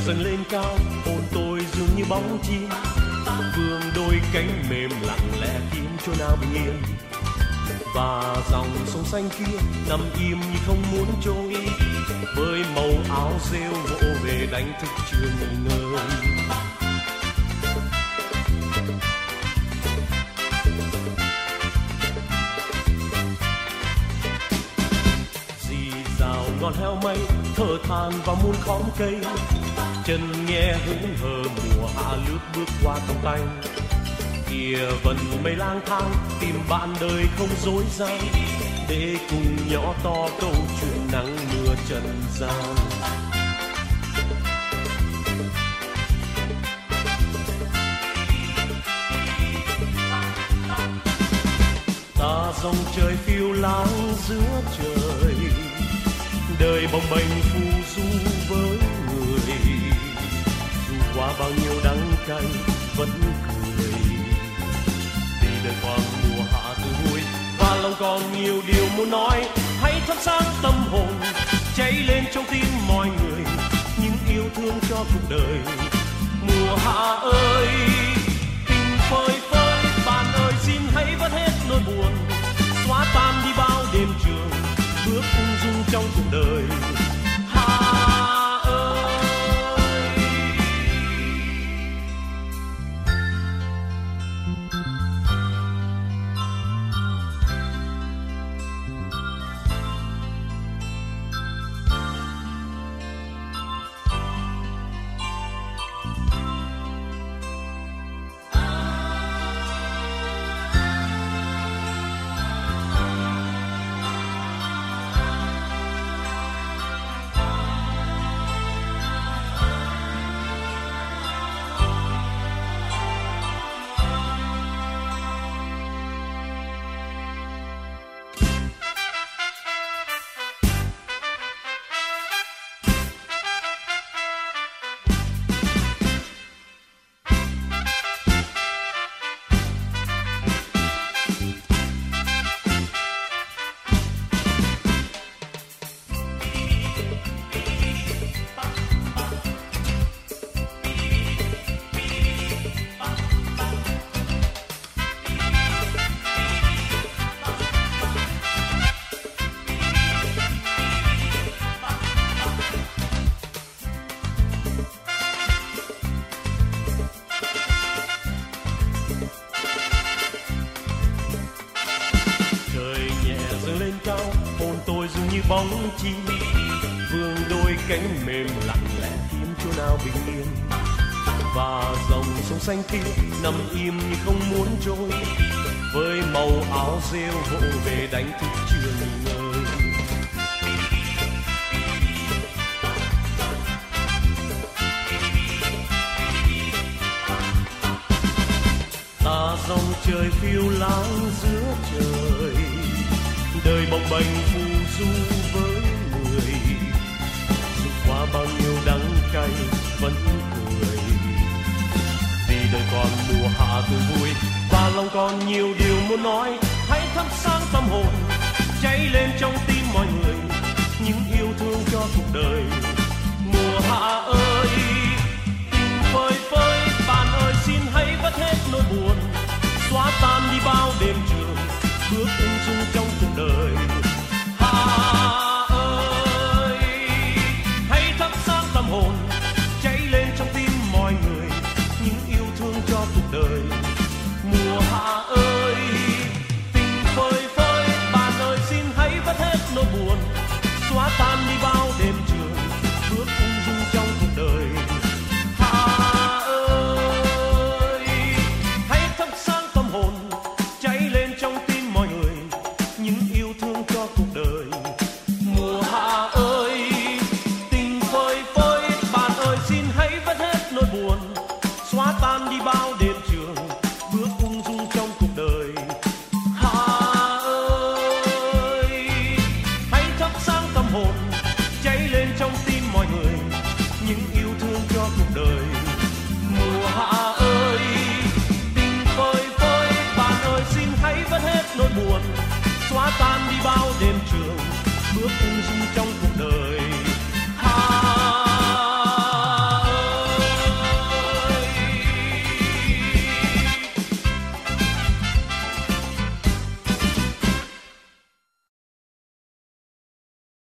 dâng lên cao, hồn tôi dường như bóng chim, vươn đôi cánh mềm lặng lẽ khiến chỗ nào bình yên. Và dòng sông xanh kia nằm im như không muốn trôi, với màu áo rêu vỗ về đánh thức chưa nghỉ ngơi. Dì rào ngọn heo mây thở than vào muôn khóm cây, chân nghe hững hờ mùa hạ lướt bước qua tầm tay. Kìa vần mây lang thang tìm bạn đời không dối gian, để cùng nhỏ to câu chuyện nắng mưa trần gian. Ta dòng trời phiêu lãng giữa trời, đời bồng bềnh phù du với người, dù qua bao nhiêu đắng cay vẫn cười. Vì đời còn mùa hạ tươi vui và lòng còn nhiều điều muốn nói, hãy thắp sáng tâm hồn cháy lên trong tim mọi người, những yêu thương cho cuộc đời. Mùa hạ ơi, tình phơi phới, bạn ơi xin hãy vớt hết nỗi buồn, xóa tan đi bao đêm trường, bước ung dung trong cuộc đời. Bóng chim vươn đôi cánh mềm lặng lẽ khiến chỗ nào bình yên. Và dòng sông xanh kia nằm im như không muốn trôi, với màu áo rêu vỗ về đánh thức chưa nghỉ ngơi. Ta dòng trời phiêu lãng giữa trời, đời bồng bềnh phù du với người, dù qua bao nhiêu đắng cay vẫn cười. Vì đời còn mùa hạ tươi vui và lòng còn nhiều điều muốn nói, hãy thắp sáng tâm hồn cháy lên trong tim mọi người, những yêu thương cho cuộc đời. Mùa hạ ơi, tình phơi phới, bạn ơi xin hãy vớt hết nỗi buồn, xóa tan đi bao đêm trường, bước ung dung trong cuộc đời. Ơi, hãy thắp sáng tâm hồn cháy lên trong tim mọi người, những yêu thương cho cuộc đời. Mùa hạ ơi, tình phơi phới, bạn ơi xin hãy vớt hết nỗi buồn, xóa tan đi bao đêm trường, bước ung dung trong cuộc đời. Ơi, hãy thắp sáng tâm hồn cháy lên trong tim mọi người, những yêu thương cho cuộc đời. Mùa hạ ơi, tình phơi phới, bạn ơi xin hãy vớt hết nỗi buồn, xóa tan đi bao đêm trường, bước ung dung trong cuộc đời. Ơi, hãy thắp sáng tâm hồn cháy lên trong tim mọi người, những yêu thương cho cuộc đời. Mùa hạ ơi, tình phơi phới, bạn ơi xin hãy vớt hết nỗi buồn, xóa tan đi bao đêm trường, bước ung dung trong cuộc đời.